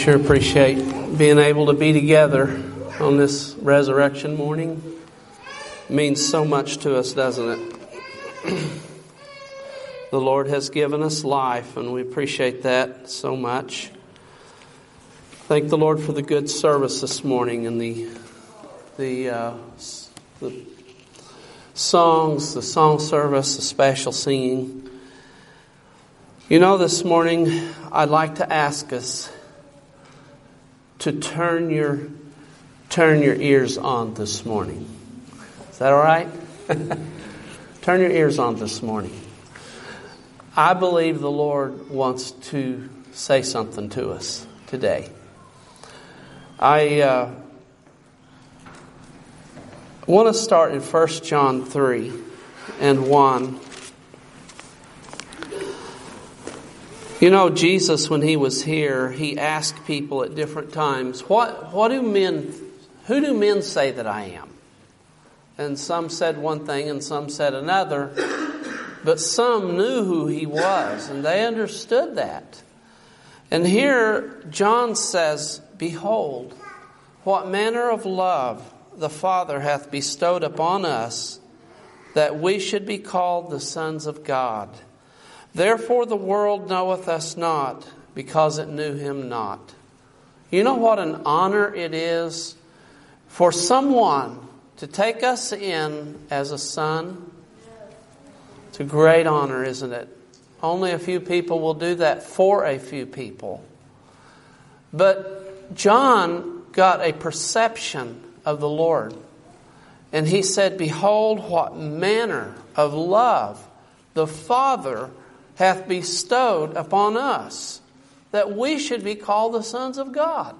Sure appreciate being able to be together on this resurrection morning. It means so much to us, doesn't it? The Lord has given us life, and we appreciate that so much. Thank the Lord for the good service this morning and the songs, the song service, the special singing. You know, this morning I'd like to ask us to turn your ears on this morning. Is that all right? Turn your ears on this morning. I believe the Lord wants to say something to us today. I want to start in 1 John 3 and 1. You know, Jesus, when he was here, he asked people at different times, who do men say that I am? And some said one thing and some said another, but some knew who he was and they understood that. And here John says, "Behold, what manner of love the Father hath bestowed upon us, that we should be called the sons of God. Therefore the world knoweth us not, because it knew him not." You know what an honor it is for someone to take us in as a son? It's a great honor, isn't it? Only a few people will do that for a few people. But John got a perception of the Lord. And he said, "Behold, what manner of love the Father hath bestowed upon us, that we should be called the sons of God."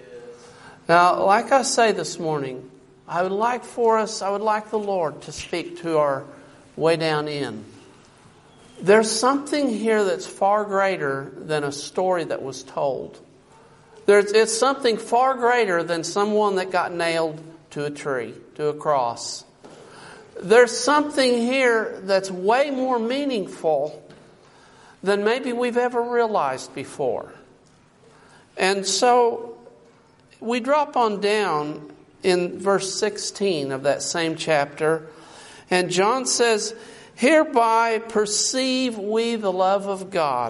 Now, like I say this morning, I would like the Lord to speak to our way down in. There's something here that's far greater than a story that was told. It's something far greater than someone that got nailed to a tree, to a cross. There's something here that's way more meaningful than maybe we've ever realized before. And so we drop on down in verse 16 of that same chapter, and John says, "Hereby perceive we the love of God."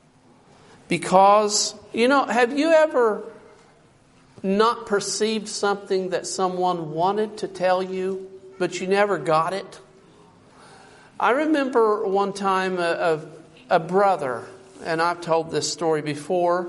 Because, have you ever not perceived something that someone wanted to tell you, but you never got it? I remember one time a brother, and I've told this story before,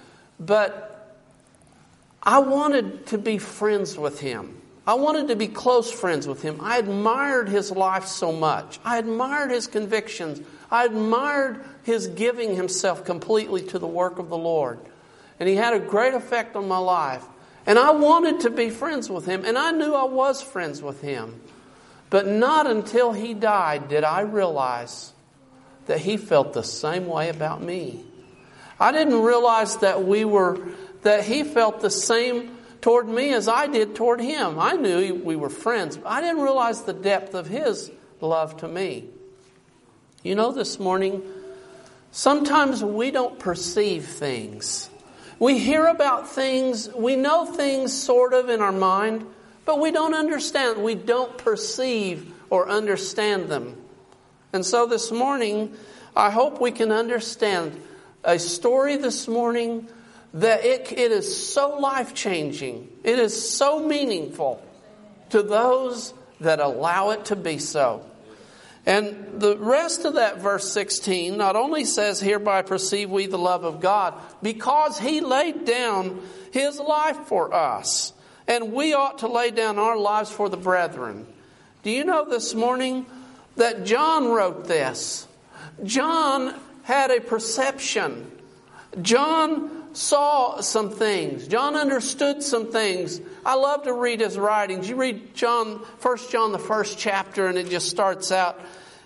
but I wanted to be friends with him. I wanted to be close friends with him. I admired his life so much. I admired his convictions. I admired his giving himself completely to the work of the Lord. And he had a great effect on my life. And I wanted to be friends with him, and I knew I was friends with him. But not until he died did I realize that he felt the same way about me. I didn't realize that he felt the same toward me as I did toward him. I knew we were friends, but I didn't realize the depth of his love to me. You know, this morning, sometimes we don't perceive things. We hear about things, we know things sort of in our mind, but we don't understand. We don't perceive or understand them. And so this morning, I hope we can understand a story this morning that it is so life-changing. It is so meaningful to those that allow it to be so. And the rest of that verse 16 not only says, "Hereby perceive we the love of God," because he laid down his life for us. And we ought to lay down our lives for the brethren. Do you know this morning that John wrote this? John had a perception. John saw some things. John understood some things. I love to read his writings. You read 1 John, the first chapter, and it just starts out,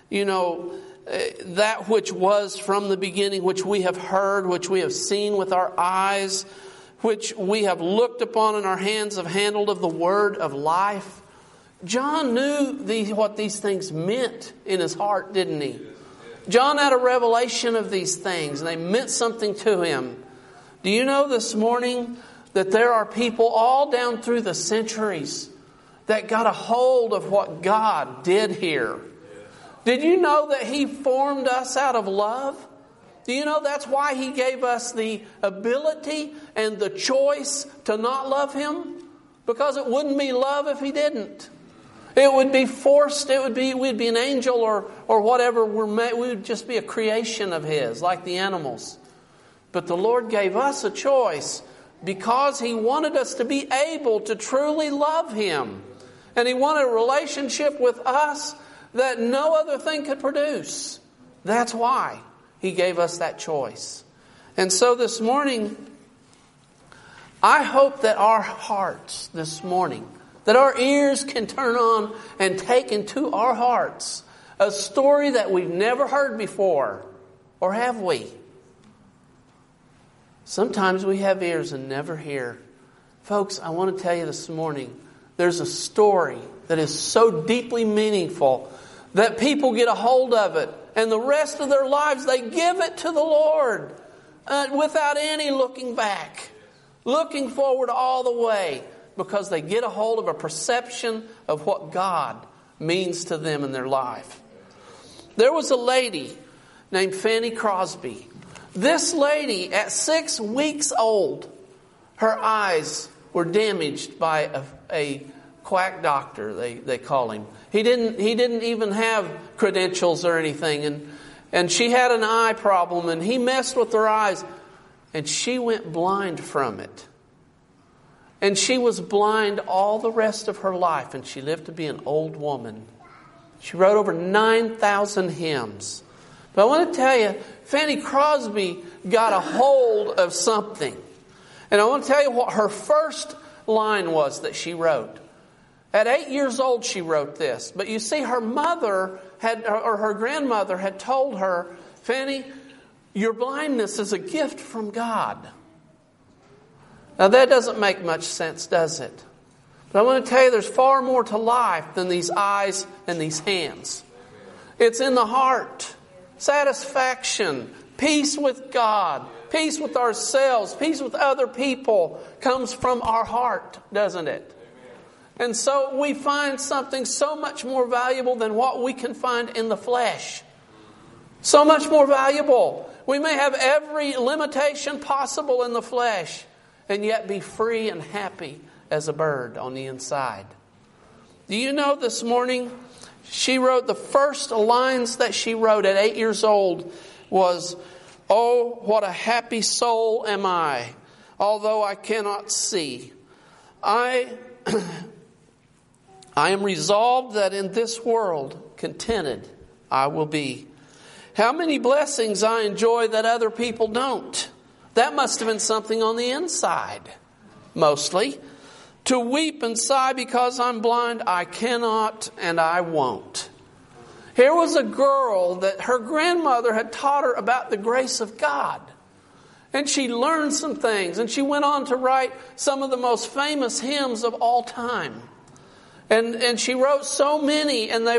that which was from the beginning, which we have heard, which we have seen with our eyes, which we have looked upon and our hands have handled of the word of life. John knew what these things meant in his heart, didn't he? John had a revelation of these things, and they meant something to him. Do you know this morning that there are people all down through the centuries that got a hold of what God did here? Did you know that He formed us out of love? Do you know that's why He gave us the ability and the choice to not love Him? Because it wouldn't be love if He didn't. It would be forced. We'd be an angel or whatever. We would just be a creation of His, like the animals. But the Lord gave us a choice because He wanted us to be able to truly love Him. And He wanted a relationship with us that no other thing could produce. That's why He gave us that choice. And so this morning, I hope that our hearts this morning, that our ears can turn on and take into our hearts a story that we've never heard before. Or have we? Sometimes we have ears and never hear. Folks, I want to tell you this morning, there's a story that is so deeply meaningful that people get a hold of it. And the rest of their lives, they give it to the Lord without any looking back. Looking forward all the way. Because they get a hold of a perception of what God means to them in their life. There was a lady named Fanny Crosby. This lady, at 6 weeks old, her eyes were damaged by a quack doctor, they call him. He didn't even have credentials or anything. And she had an eye problem, and he messed with her eyes. And she went blind from it. And she was blind all the rest of her life, and she lived to be an old woman. She wrote over 9,000 hymns. But I want to tell you, Fanny Crosby got a hold of something. And I want to tell you what her first line was that she wrote. At 8 years old, she wrote this. But you see, her mother her grandmother had told her, Fanny, your blindness is a gift from God. Now that doesn't make much sense, does it? But I want to tell you there's far more to life than these eyes and these hands. It's in the heart. Satisfaction, peace with God, peace with ourselves, peace with other people comes from our heart, doesn't it? And so we find something so much more valuable than what we can find in the flesh. So much more valuable. We may have every limitation possible in the flesh, and yet be free and happy as a bird on the inside. Do you know this morning, she wrote the first lines that she wrote at 8 years old was, "Oh, what a happy soul am I, although I cannot see. I am resolved that in this world contented I will be. How many blessings I enjoy that other people don't." That must have been something on the inside, mostly. "To weep and sigh because I'm blind, I cannot and I won't." Here was a girl that her grandmother had taught her about the grace of God. And she learned some things. And she went on to write some of the most famous hymns of all time. And she wrote so many, and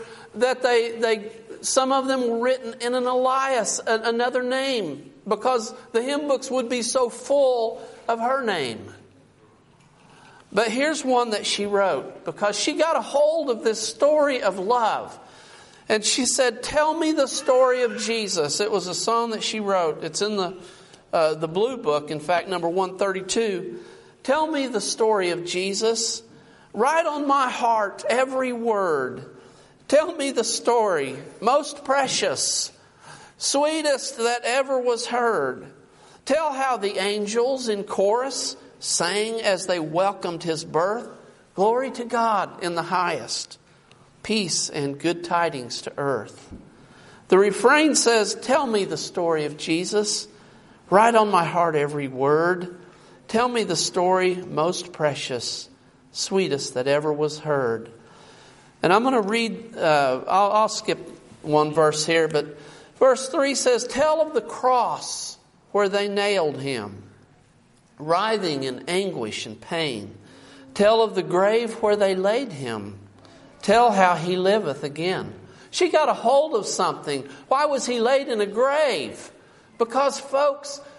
some of them were written in an alias, another name, because the hymn books would be so full of her name. But here's one that she wrote, because she got a hold of this story of love. And she said, "Tell me the story of Jesus." It was a song that she wrote. It's in the Blue Book, in fact, number 132. "Tell me the story of Jesus. Write on my heart every word. Tell me the story, most precious, sweetest that ever was heard. Tell how the angels in chorus sang as they welcomed His birth. Glory to God in the highest, peace and good tidings to earth." The refrain says, "Tell me the story of Jesus. Write on my heart every word. Tell me the story most precious, sweetest that ever was heard." And I'm going to read, I'll skip one verse here, but verse 3 says, "Tell of the cross where they nailed Him, writhing in anguish and pain. Tell of the grave where they laid Him. Tell how He liveth again." She got a hold of something. Why was He laid in a grave? Because, folks,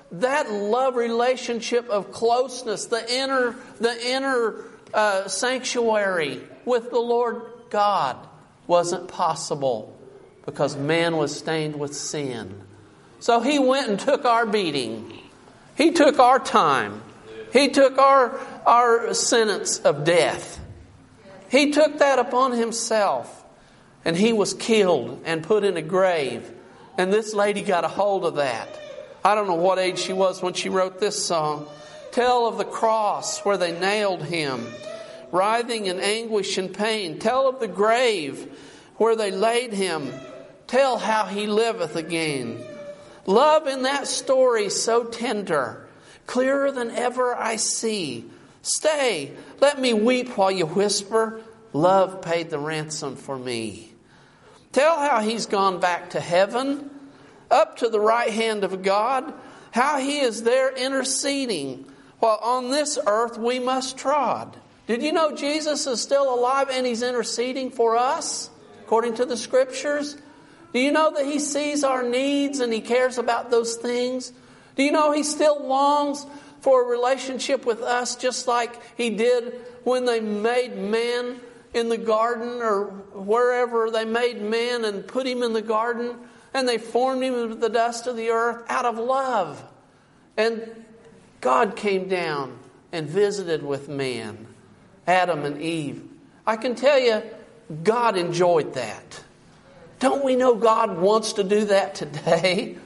that love relationship of closeness, the inner sanctuary with the Lord God wasn't possible because man was stained with sin. So He went and took our beating. He took our time. He took our sentence of death. He took that upon Himself. And He was killed and put in a grave. And this lady got a hold of that. I don't know what age she was when she wrote this song. Tell of the cross where they nailed Him, writhing in anguish and pain. Tell of the grave where they laid Him. Tell how He liveth again. Love in that story so tender, clearer than ever I see. Stay, let me weep while you whisper, love paid the ransom for me. Tell how He's gone back to heaven, up to the right hand of God, how He is there interceding, while on this earth we must trod. Did you know Jesus is still alive and He's interceding for us, according to the Scriptures? Do you know that He sees our needs and He cares about those things? Do you know He still longs for a relationship with us just like He did when they made man in the garden or wherever they made man and put him in the garden and they formed him of the dust of the earth out of love. And God came down and visited with man, Adam and Eve. I can tell you, God enjoyed that. Don't we know God wants to do that today?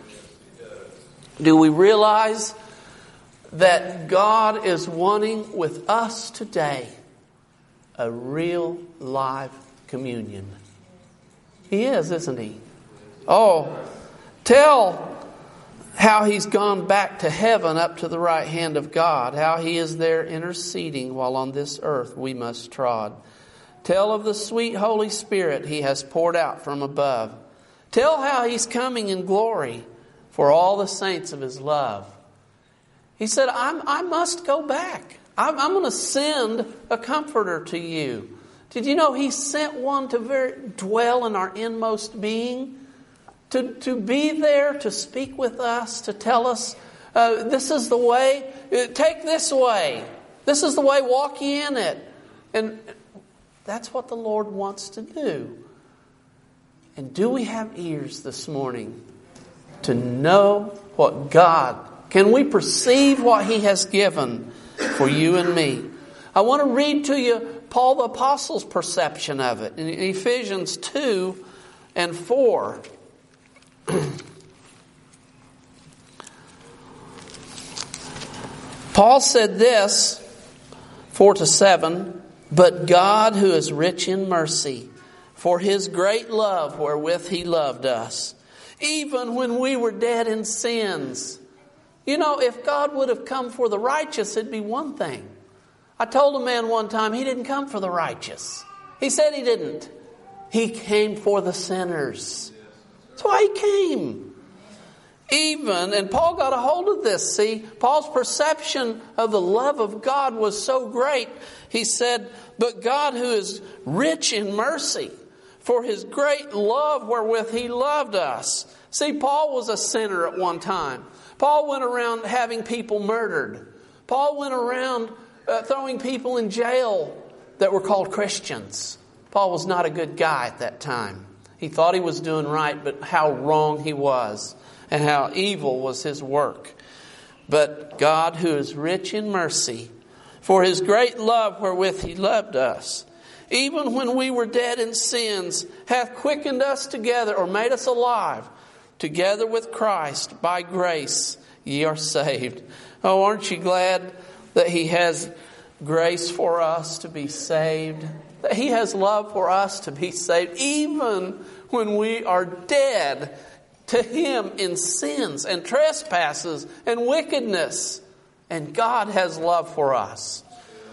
Do we realize that God is wanting with us today a real live communion? He is, isn't He? Oh, tell how He's gone back to heaven up to the right hand of God, how He is there interceding while on this earth we must trod. Tell of the sweet Holy Spirit He has poured out from above. Tell how He's coming in glory for all the saints of His love. He said, I must go back. I'm going to send a comforter to you. Did you know He sent one to dwell in our inmost being? To be there, to speak with us, to tell us, this is the way, take this way. This is the way, walk ye in it. And that's what the Lord wants to do. And do we have ears this morning to know what God, can we perceive what He has given for you and me? I want to read to you Paul the Apostle's perception of it in Ephesians 2 and 4. Paul said this, 4-7, but God who is rich in mercy, for His great love wherewith He loved us, even when we were dead in sins. You know, if God would have come for the righteous, it'd be one thing. I told a man one time, He didn't come for the righteous. He said He didn't. He came for the sinners. That's why He came. And Paul got a hold of this. See, Paul's perception of the love of God was so great. He said, but God who is rich in mercy, for His great love wherewith He loved us. See, Paul was a sinner at one time. Paul went around having people murdered. Paul went around throwing people in jail that were called Christians. Paul was not a good guy at that time. He thought he was doing right, but how wrong he was and how evil was his work. But God, who is rich in mercy, for His great love wherewith He loved us, even when we were dead in sins, hath quickened us together, or made us alive, together with Christ. By grace ye are saved. Oh, aren't you glad that He has grace for us to be saved? That He has love for us to be saved, even when we are dead to Him in sins and trespasses and wickedness. And God has love for us.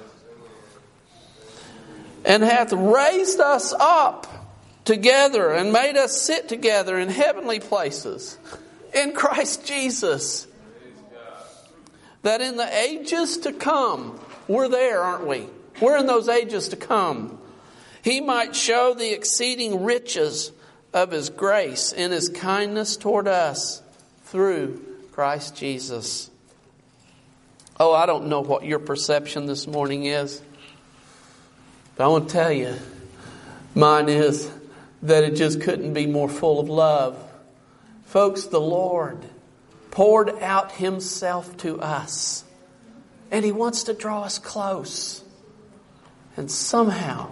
And hath raised us up together and made us sit together in heavenly places in Christ Jesus. That in the ages to come, we're there, aren't we? We're in those ages to come. He might show the exceeding riches of His grace in His kindness toward us through Christ Jesus. Oh, I don't know what your perception this morning is. But I want to tell you, mine is that it just couldn't be more full of love. Folks, the Lord poured out Himself to us. And He wants to draw us close. And somehow,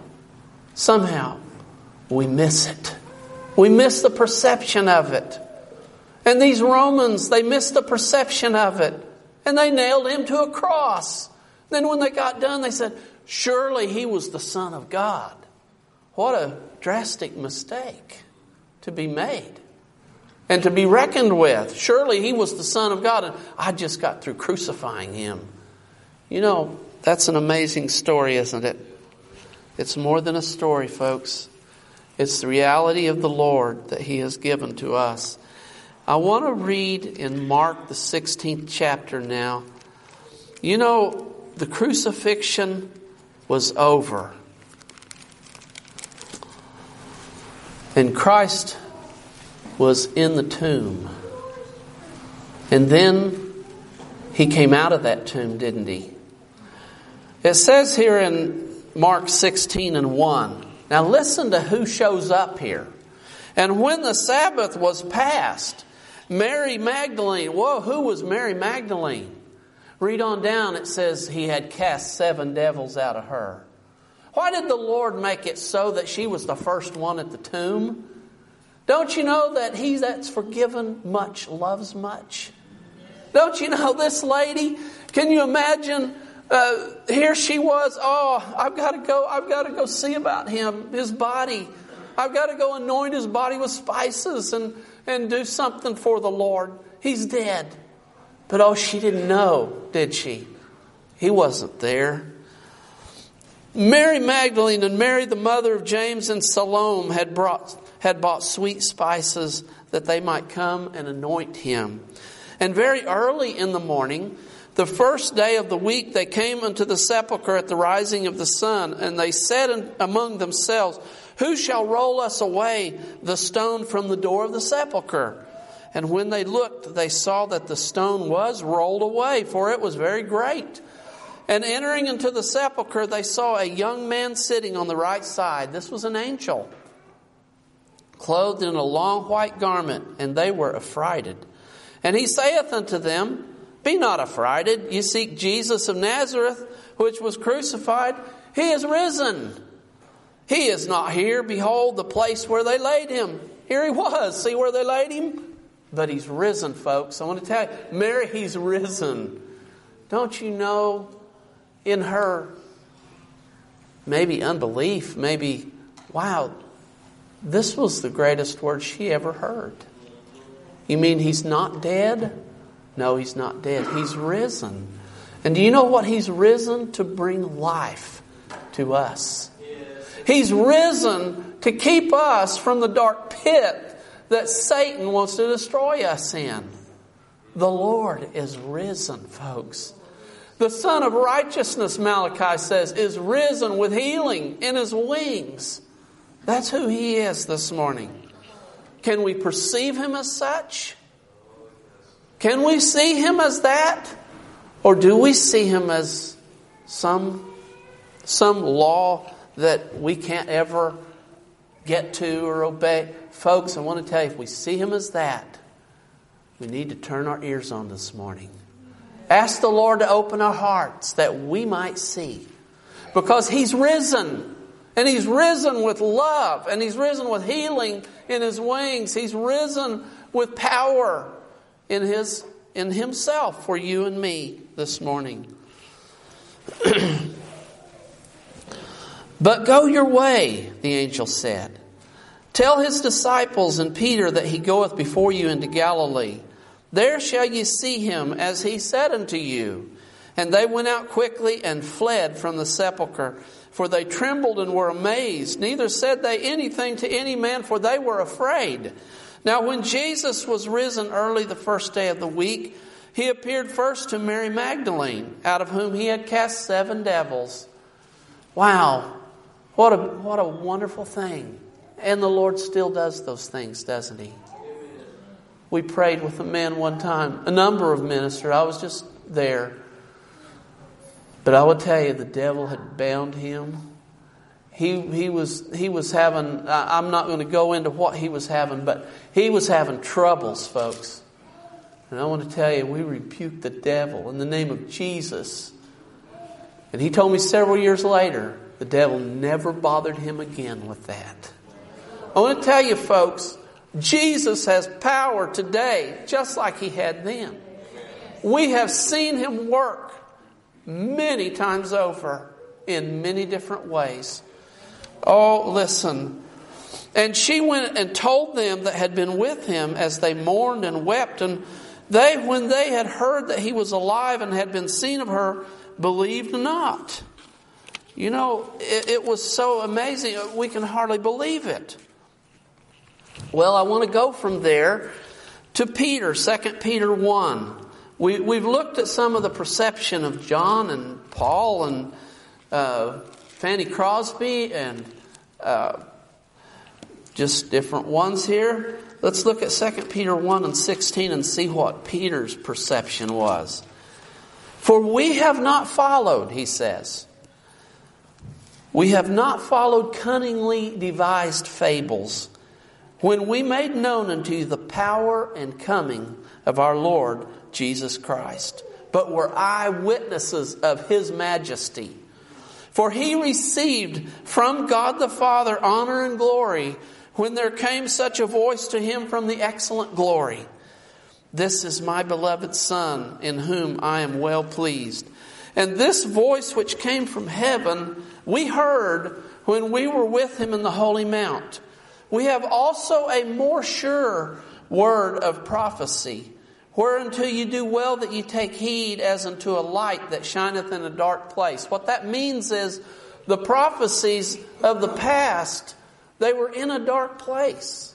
we miss it. We miss the perception of it. And these Romans, they missed the perception of it. And they nailed Him to a cross. Then when they got done, they said, surely He was the Son of God. What a drastic mistake to be made and to be reckoned with. Surely He was the Son of God, and I just got through crucifying Him. You know, that's an amazing story, isn't it? It's more than a story, folks. It's the reality of the Lord that He has given to us. I want to read in Mark, the 16th chapter now. You know, the crucifixion was over. And Christ was in the tomb. And then He came out of that tomb, didn't He? It says here in Mark 16:1. Now listen to who shows up here. And when the Sabbath was past, Mary Magdalene. Whoa, who was Mary Magdalene? Read on down, it says He had cast 7 devils out of her. Why did the Lord make it so that she was the first one at the tomb? Don't you know that he that's forgiven much loves much? Don't you know this lady? Can you imagine? Here she was. Oh, I've got to go see about him, his body. I've got to go anoint his body with spices and do something for the Lord. He's dead. But oh, she didn't know, did she? He wasn't there. Mary Magdalene and Mary, the mother of James and Salome, had bought sweet spices that they might come and anoint him. And very early in the morning, the first day of the week, they came unto the sepulchre at the rising of the sun, and they said among themselves, who shall roll us away the stone from the door of the sepulchre? And when they looked, they saw that the stone was rolled away, for it was very great. And entering into the sepulchre, they saw a young man sitting on the right side. This was an angel, clothed in a long white garment, and they were affrighted. And he saith unto them, be not affrighted. You seek Jesus of Nazareth, which was crucified. He is risen. He is not here. Behold, the place where they laid him. Here he was. See where they laid him? But he's risen, folks. I want to tell you, Mary, he's risen. Don't you know, in her maybe unbelief, maybe, wow, this was the greatest word she ever heard. You mean he's not dead? No, he's not dead. He's risen. And do you know what? He's risen to bring life to us. He's risen to keep us from the dark pit that Satan wants to destroy us in. The Lord is risen, folks. The Son of Righteousness, Malachi says, is risen with healing in His wings. That's who He is this morning. Can we perceive Him as such? Can we see Him as that? Or do we see Him as some law that we can't ever get to or obey? Folks, I want to tell you, if we see Him as that, we need to turn our ears on this morning. Ask the Lord to open our hearts that we might see. Because He's risen. And He's risen with love. And He's risen with healing in His wings. He's risen with power in Himself for you and me this morning. But go your way, the angel said. Tell His disciples and Peter that He goeth before you into Galilee. There shall ye see Him as He said unto you. And they went out quickly and fled from the sepulchre, for they trembled and were amazed. Neither said they anything to any man, for they were afraid. Now when Jesus was risen early the first day of the week, He appeared first to Mary Magdalene, out of whom He had cast 7 devils. Wow, what a wonderful thing. And the Lord still does those things, doesn't He? We prayed with a man one time, a number of ministers. I was just there. But I will tell you, the devil had bound him. He was having, I'm not going to go into what he was having, but he was having troubles, folks. And I want to tell you, we rebuked the devil in the name of Jesus. And he told me several years later, the devil never bothered him again with that. I want to tell you, folks, Jesus has power today, just like He had then. We have seen Him work many times over in many different ways. Oh, listen. And she went and told them that had been with him as they mourned and wept. And they, when they had heard that he was alive and had been seen of her, believed not. You know, it was so amazing. We can hardly believe it. Well, I want to go from there to Peter, 2 Peter 1. We've looked at some of the perception of John and Paul and Fanny Crosby and just different ones here. Let's look at 2 Peter 1 and 16 and see what Peter's perception was. For we have not followed, he says. We have not followed cunningly devised fables when we made known unto you the power and coming of our Lord Jesus Christ, but were eyewitnesses of His majesty. For He received from God the Father honor and glory when there came such a voice to Him from the excellent glory. This is my beloved Son, in whom I am well pleased. And this voice which came from heaven, we heard when we were with Him in the holy mount. We have also a more sure word of prophecy, whereunto you do well that you take heed as unto a light that shineth in a dark place. What that means is the prophecies of the past, they were in a dark place.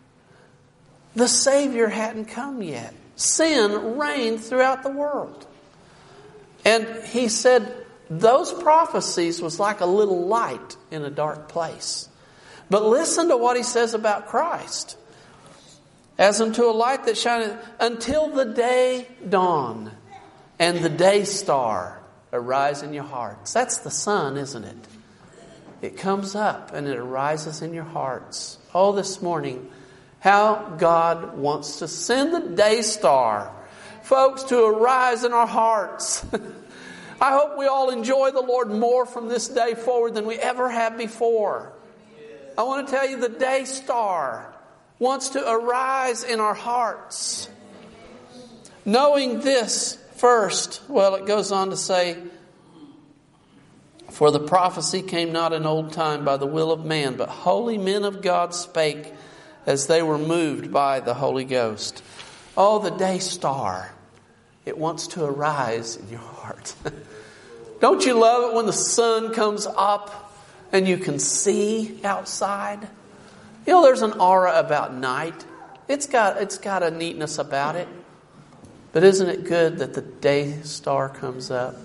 The Savior hadn't come yet. Sin reigned throughout the world. And he said those prophecies was like a little light in a dark place. But listen to what he says about Christ. As unto a light that shineth until the day dawn and the day star arise in your hearts. That's the sun, isn't it? It comes up and it arises in your hearts. Oh, this morning, how God wants to send the day star, folks, to arise in our hearts. I hope we all enjoy the Lord more from this day forward than we ever have before. I want to tell you, the day star wants to arise in our hearts. Knowing this first, well, it goes on to say, for the prophecy came not in old time by the will of man, but holy men of God spake as they were moved by the Holy Ghost. Oh, the day star. It wants to arise in your heart. Don't you love it when the sun comes up and you can see outside? You know, there's an aura about night. It's got a neatness about it. But isn't it good that the day star comes up?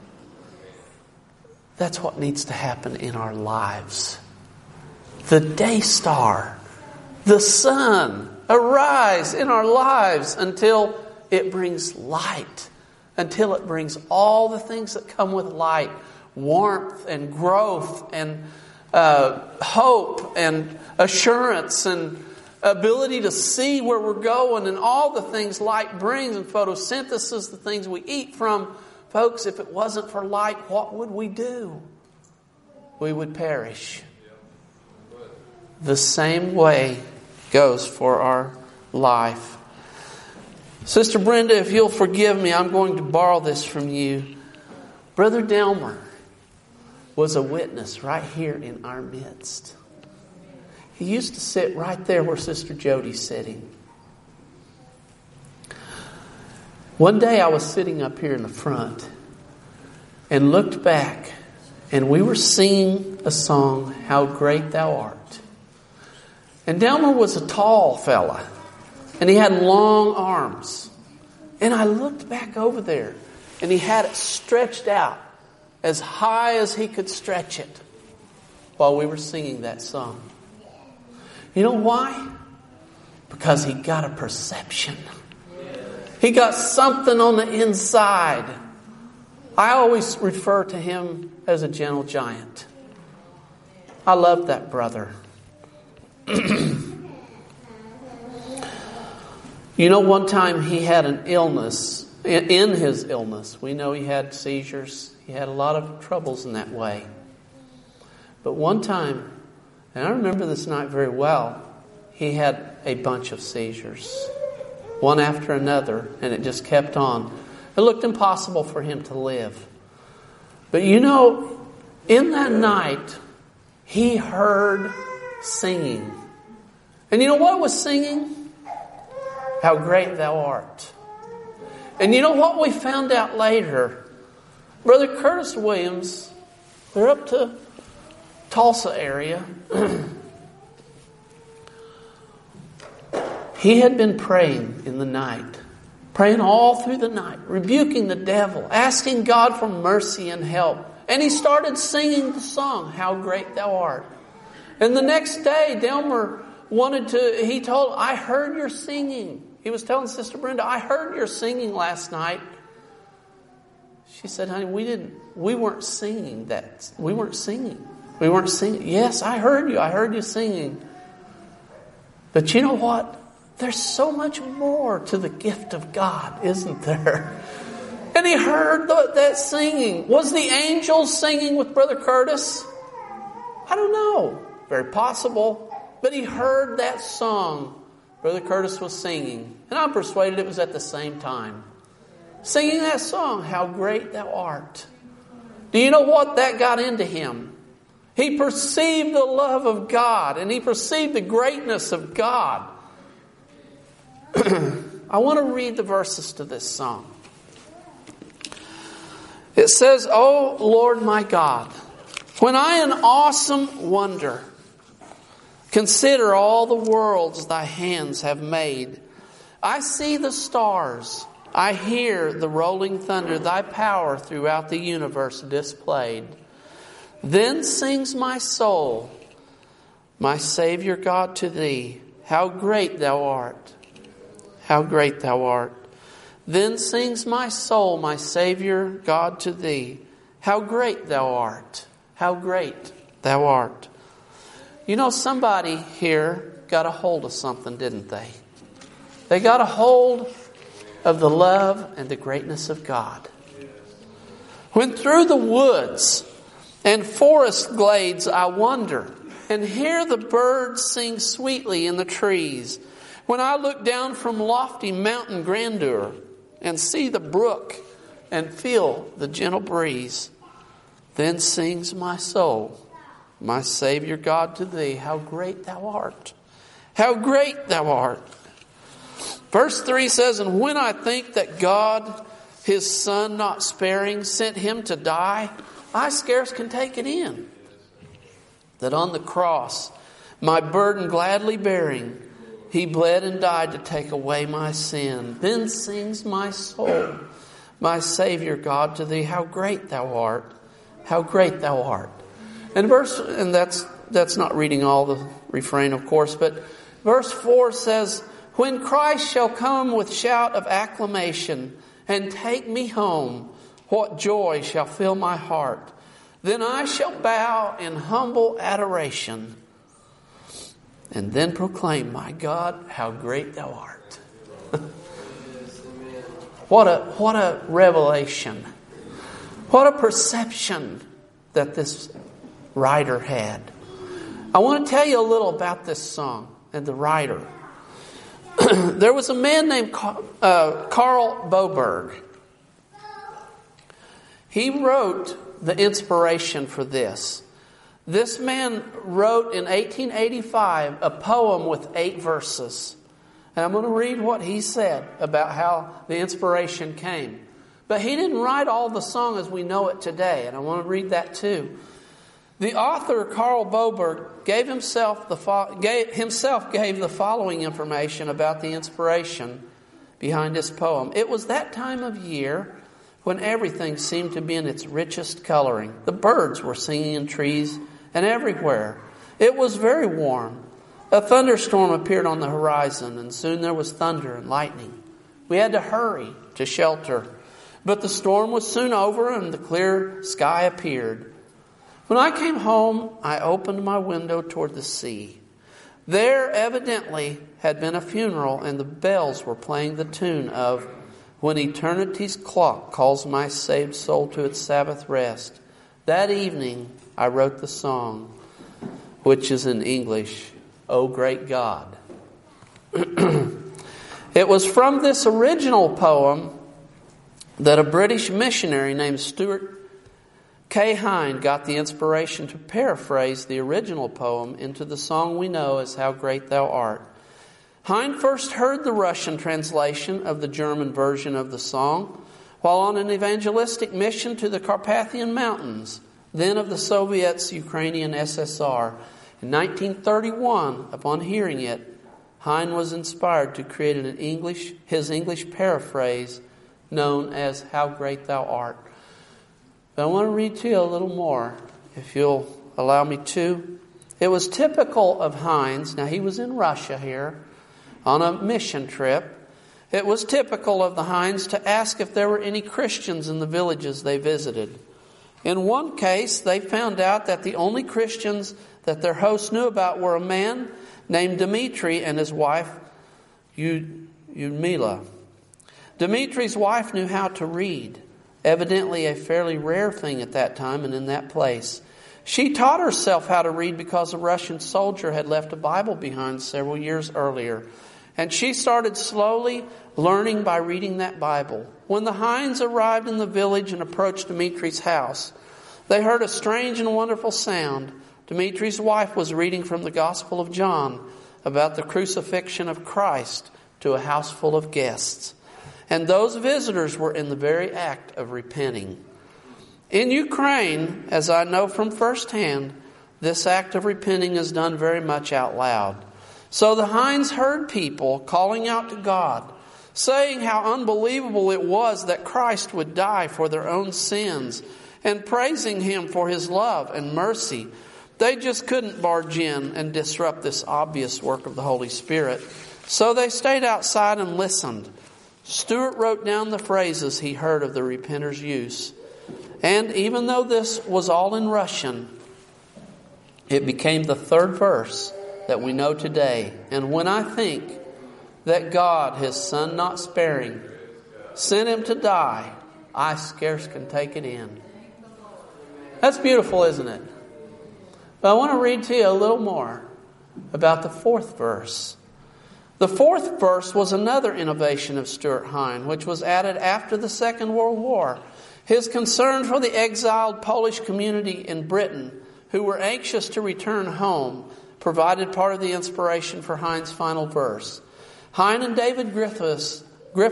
That's what needs to happen in our lives. The day star, the sun, arise in our lives until it brings light. Until it brings all the things that come with light. Warmth and growth and hope and assurance and ability to see where we're going and all the things light brings, and photosynthesis, the things we eat from. Folks, if it wasn't for light, what would we do? We would perish. The same way goes for our life. Sister Brenda, if you'll forgive me, I'm going to borrow this from you. Brother Delmer was a witness right here in our midst. He used to sit right there where Sister Jody's sitting. One day I was sitting up here in the front and looked back, and we were singing a song, How Great Thou Art. And Delmer was a tall fella, and he had long arms. And I looked back over there, and he had it stretched out as high as he could stretch it while we were singing that song. You know why? Because he got a perception. He got something on the inside. I always refer to him as a gentle giant. I love that brother. You know, one time he had an illness. In his illness, we know he had seizures. He had a lot of troubles in that way. But one time, and I remember this night very well, he had a bunch of seizures. One after another, and it just kept on. It looked impossible for him to live. But you know, in that night, he heard singing. And you know what was singing? How great thou art. And you know what we found out later? Brother Curtis Williams, they're up to Tulsa area. He had been praying in the night. Praying all through the night. Rebuking the devil. Asking God for mercy and help. And he started singing the song, How Great Thou Art. And the next day, Delmer he told, I heard your singing. He was telling Sister Brenda, I heard your singing last night. She said, honey, we weren't singing that. We weren't singing. Yes, I heard you singing. But you know what? There's so much more to the gift of God, isn't there? And he heard that singing. Was the angels singing with Brother Curtis? I don't know. Very possible. But he heard that song Brother Curtis was singing. And I'm persuaded it was at the same time. Singing that song, How Great Thou Art. Do you know what that got into him? He perceived the love of God. And he perceived the greatness of God. I want to read the verses to this song. It says, O Lord my God, when I in awesome wonder consider all the worlds thy hands have made, I see the stars, I hear the rolling thunder, thy power throughout the universe displayed. Then sings my soul, my Savior God, to thee, how great thou art. How great thou art. Then sings my soul, my Savior God, to thee, how great thou art. How great thou art. You know, somebody here got a hold of something, didn't they? They got a hold of the love and the greatness of God. When through the woods and forest glades I wander and hear the birds sing sweetly in the trees, when I look down from lofty mountain grandeur and see the brook and feel the gentle breeze, then sings my soul, my Savior God, to thee, how great thou art. How great thou art. Verse 3 says, and when I think that God, his Son not sparing, sent him to die, I scarce can take it in. That on the cross, my burden gladly bearing, he bled and died to take away my sin. Then sings my soul, my Savior God, to thee, how great thou art. How great thou art. And that's not reading all the refrain, of course, but verse 4 says, when Christ shall come with shout of acclamation and take me home, what joy shall fill my heart. Then I shall bow in humble adoration and then proclaim, my God, how great thou art. What a revelation. What a perception that this writer had. I want to tell you a little about this song and the writer. There was a man named Carl Boberg. He wrote the inspiration for this. This man wrote in 1885 a poem with 8 verses. And I'm going to read what he said about how the inspiration came. But he didn't write all the song as we know it today. And I want to read that too. The author, Carl Boberg, himself gave the following information about the inspiration behind this poem. It was that time of year when everything seemed to be in its richest coloring. The birds were singing in trees and everywhere. It was very warm. A thunderstorm appeared on the horizon, and soon there was thunder and lightning. We had to hurry to shelter. But the storm was soon over, and the clear sky appeared. When I came home, I opened my window toward the sea. There evidently had been a funeral, and the bells were playing the tune of "When Eternity's Clock Calls My Saved Soul to Its Sabbath Rest." That evening, I wrote the song, which is in English, "O Great God." It was from this original poem that a British missionary named Stuart K. Hine got the inspiration to paraphrase the original poem into the song we know as "How Great Thou Art." Hine first heard the Russian translation of the German version of the song while on an evangelistic mission to the Carpathian Mountains, then of the Soviet's Ukrainian SSR. In 1931, upon hearing it, Hine was inspired to create his English paraphrase known as "How Great Thou Art." But I want to read to you a little more, if you'll allow me to. It was typical of Hine's, now he was in Russia here, on a mission trip. It was typical of the Hines to ask if there were any Christians in the villages they visited. In one case, they found out that the only Christians that their host knew about were a man named Dmitri and his wife, Yudmila. Dmitri's wife knew how to read, evidently a fairly rare thing at that time and in that place. She taught herself how to read because a Russian soldier had left a Bible behind several years earlier. And she started slowly learning by reading that Bible. When the Hines arrived in the village and approached Dmitri's house, they heard a strange and wonderful sound. Dmitri's wife was reading from the Gospel of John about the crucifixion of Christ to a house full of guests. And those visitors were in the very act of repenting. In Ukraine, as I know from firsthand, this act of repenting is done very much out loud. So the Hines heard people calling out to God, saying how unbelievable it was that Christ would die for their own sins, and praising Him for His love and mercy. They just couldn't barge in and disrupt this obvious work of the Holy Spirit. So they stayed outside and listened. Stuart wrote down the phrases he heard of the repenter's use. And even though this was all in Russian, it became the third verse that we know today. And when I think that God, His Son not sparing, sent Him to die, I scarce can take it in. That's beautiful, isn't it? But I want to read to you a little more about the fourth verse. The fourth verse was another innovation of Stuart Hine, which was added after the Second World War. His concern for the exiled Polish community in Britain, who were anxious to return home, provided part of the inspiration for Hine's final verse. Hine and David Griffiths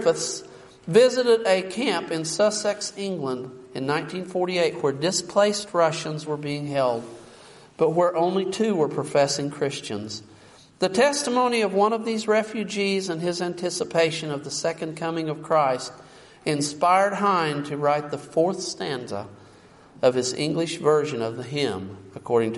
visited a camp in Sussex, England in 1948 where displaced Russians were being held, but where only 2 were professing Christians. The testimony of one of these refugees and his anticipation of the second coming of Christ inspired Hine to write the 4th stanza of his English version of the hymn, according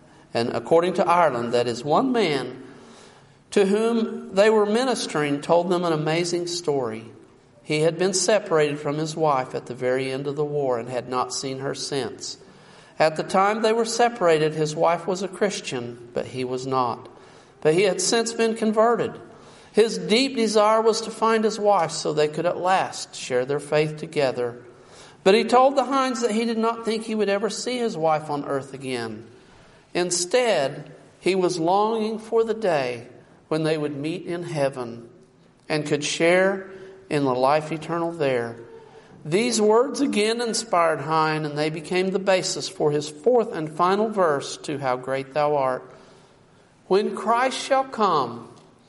to Ireland, that is, one man to whom they were ministering told them an amazing story. He had been separated from his wife at the very end of the war and had not seen her since. At the time they were separated, his wife was a Christian, but he was not. But he had since been converted. His deep desire was to find his wife so they could at last share their faith together. But he told the Hines that he did not think he would ever see his wife on earth again. Instead, he was longing for the day when they would meet in heaven and could share in the life eternal there. These words again inspired Hine, and they became the basis for his 4th and final verse to How Great Thou Art. When Christ shall come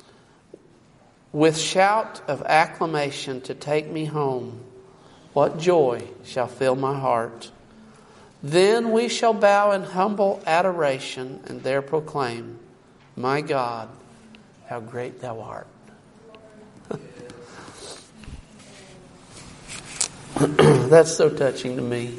with shout of acclamation to take me home, what joy shall fill my heart. Then we shall bow in humble adoration and there proclaim, my God, how great Thou art. That's so touching to me.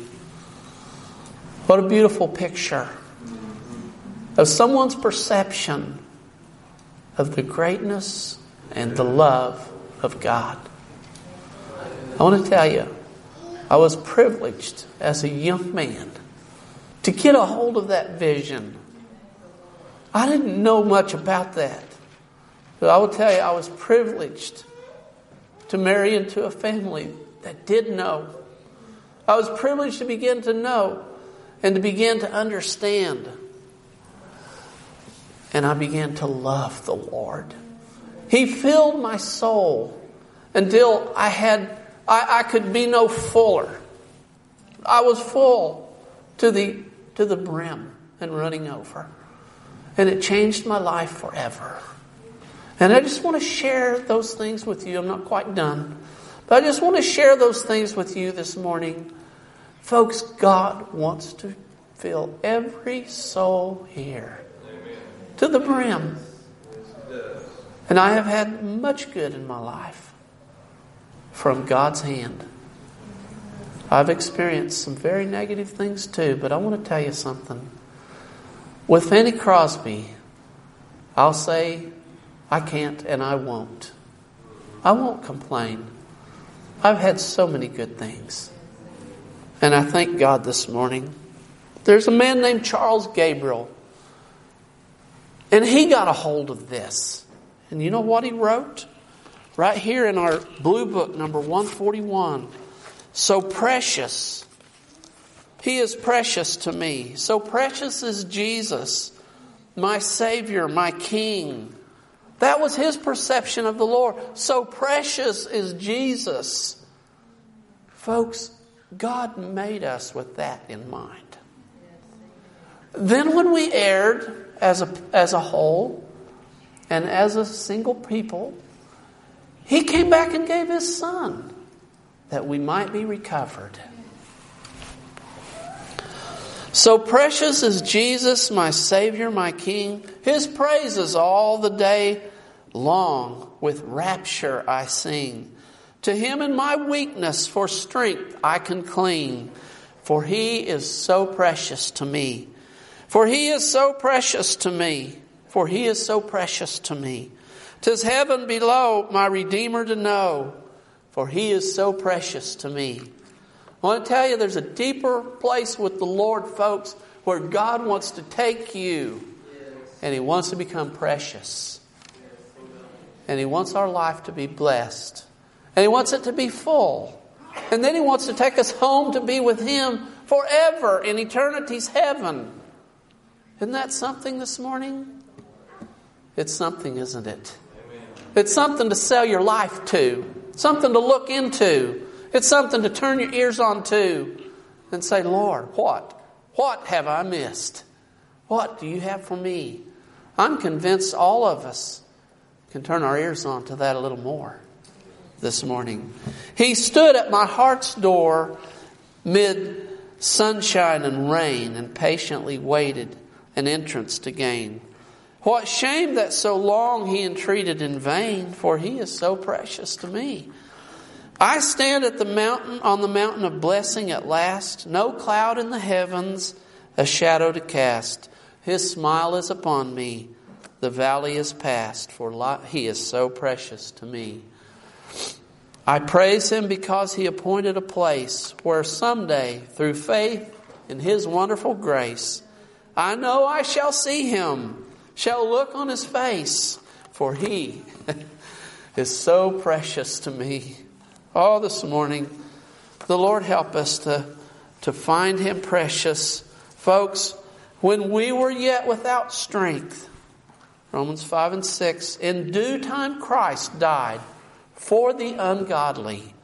What a beautiful picture of someone's perception of the greatness and the love of God. I want to tell you, I was privileged as a young man to get a hold of that vision. I didn't know much about that. But I will tell you, I was privileged to marry into a family that did know. I was privileged to begin to know and to begin to understand. And I began to love the Lord. He filled my soul until I could be no fuller. I was full to the brim and running over. And it changed my life forever. And I just want to share those things with you. I'm not quite done. But I just want to share those things with you this morning. Folks, God wants to fill every soul here to the brim. And I have had much good in my life from God's hand. I've experienced some very negative things too, but I want to tell you something. With Fanny Crosby, I'll say I can't and I won't. I won't complain. I've had so many good things. And I thank God this morning. There's a man named Charles Gabriel. And he got a hold of this. And you know what he wrote? Right here in our blue book, number 141. So precious. He is precious to me. So precious is Jesus, my Savior, my King. That was his perception of the Lord. So precious is Jesus. Folks, God made us with that in mind. Then when we erred as a whole and as a single people, He came back and gave His Son that we might be recovered. So precious is Jesus, my Savior, my King. His praises all the day long with rapture I sing. To Him in my weakness for strength I can cling. For He is so precious to me. For He is so precious to me. For He is so precious to me. 'Tis heaven below my Redeemer to know. For He is so precious to me. I want to tell you, there's a deeper place with the Lord, folks, where God wants to take you. And He wants to become precious. And He wants our life to be blessed. And He wants it to be full. And then He wants to take us home to be with Him forever in eternity's heaven. Isn't that something this morning? It's something, isn't it? It's something to sell your life to. Something to look into. It's something to turn your ears on to and say, Lord, what? What have I missed? What do you have for me? I'm convinced all of us can turn our ears on to that a little more this morning. He stood at my heart's door mid sunshine and rain and patiently waited an entrance to gain. What shame that so long He entreated in vain, for He is so precious to me. I stand at the mountain, on the mountain of blessing at last, no cloud in the heavens, a shadow to cast. His smile is upon me, the valley is past, for He is so precious to me. I praise Him because He appointed a place where someday, through faith in His wonderful grace, I know I shall see Him, shall look on His face, for He is so precious to me. Oh, this morning, the Lord help us to find Him precious. Folks, when we were yet without strength, Romans 5 and 6, in due time Christ died for the ungodly.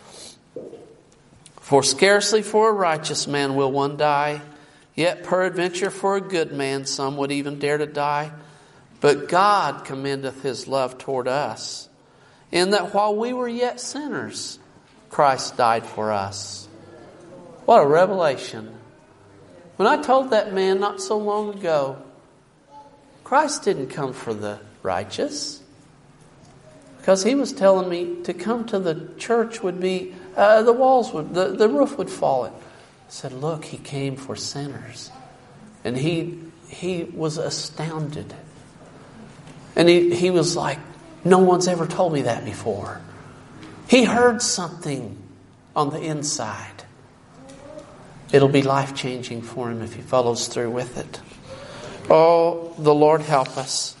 For scarcely for a righteous man will one die, yet peradventure for a good man some would even dare to die. But God commendeth His love toward us, in that while we were yet sinners, Christ died for us. What a revelation. When I told that man not so long ago, Christ didn't come for the righteous. Because he was telling me to come to the church would be, the walls would, the roof would fall in. I said, look, He came for sinners. And he was astounded. And he was like, no one's ever told me that before. He heard something on the inside. It'll be life-changing for him if he follows through with it. Oh, the Lord help us.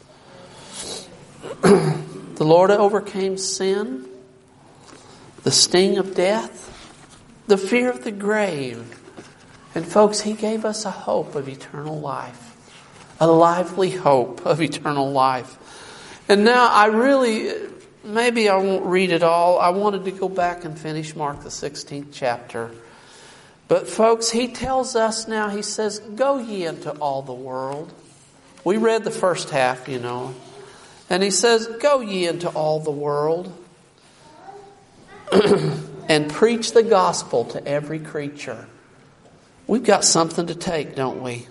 The Lord overcame sin, the sting of death, the fear of the grave. And folks, He gave us a hope of eternal life. A lively hope of eternal life. And now maybe I won't read it all. I wanted to go back and finish Mark the 16th chapter. But folks, He tells us now, He says, go ye into all the world. We read the first half, And He says, go ye into all the world and preach the gospel to every creature. We've got something to take, don't we?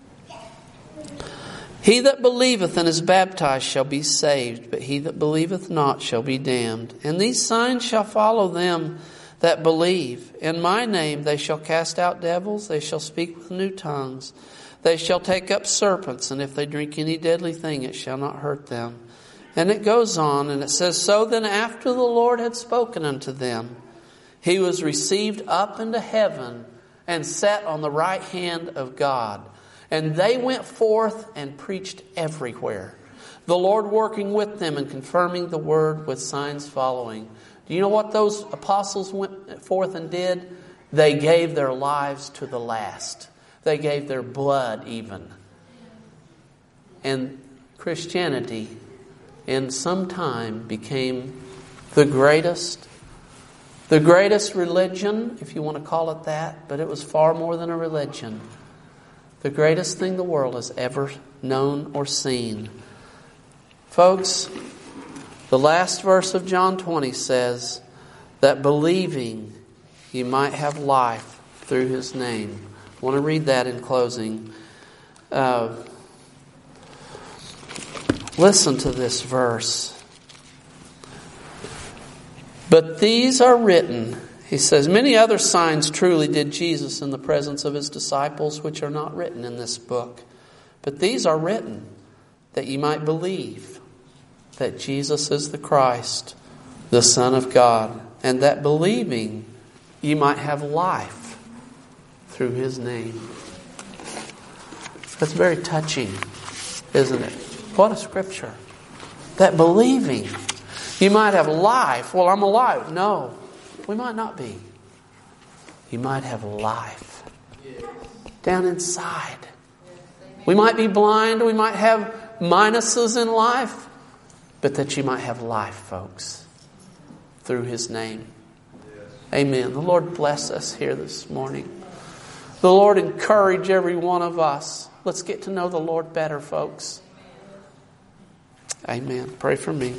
He that believeth and is baptized shall be saved, but he that believeth not shall be damned. And these signs shall follow them that believe. In my name they shall cast out devils, they shall speak with new tongues, they shall take up serpents, and if they drink any deadly thing, it shall not hurt them. And it goes on, and it says, so then after the Lord had spoken unto them, He was received up into heaven and sat on the right hand of God. And they went forth and preached everywhere, the Lord working with them and confirming the word with signs following. Do you know what those apostles went forth and did? They gave their lives to the last. They gave their blood even. And Christianity in some time became the greatest religion, if you want to call it that, but it was far more than a religion. The greatest thing the world has ever known or seen. Folks, the last verse of John 20 says that believing you might have life through His name. I want to read that in closing. Listen to this verse. But these are written, He says, many other signs truly did Jesus in the presence of His disciples, which are not written in this book. But these are written that ye might believe that Jesus is the Christ, the Son of God, and that believing ye might have life through His name. That's very touching, isn't it? What a scripture. That believing you might have life. Well, I'm alive. No, we might not be. You might have life down inside. We might be blind. We might have minuses in life. But that you might have life, folks, through His name. Amen. The Lord bless us here this morning. The Lord encourage every one of us. Let's get to know the Lord better, folks. Amen. Pray for me.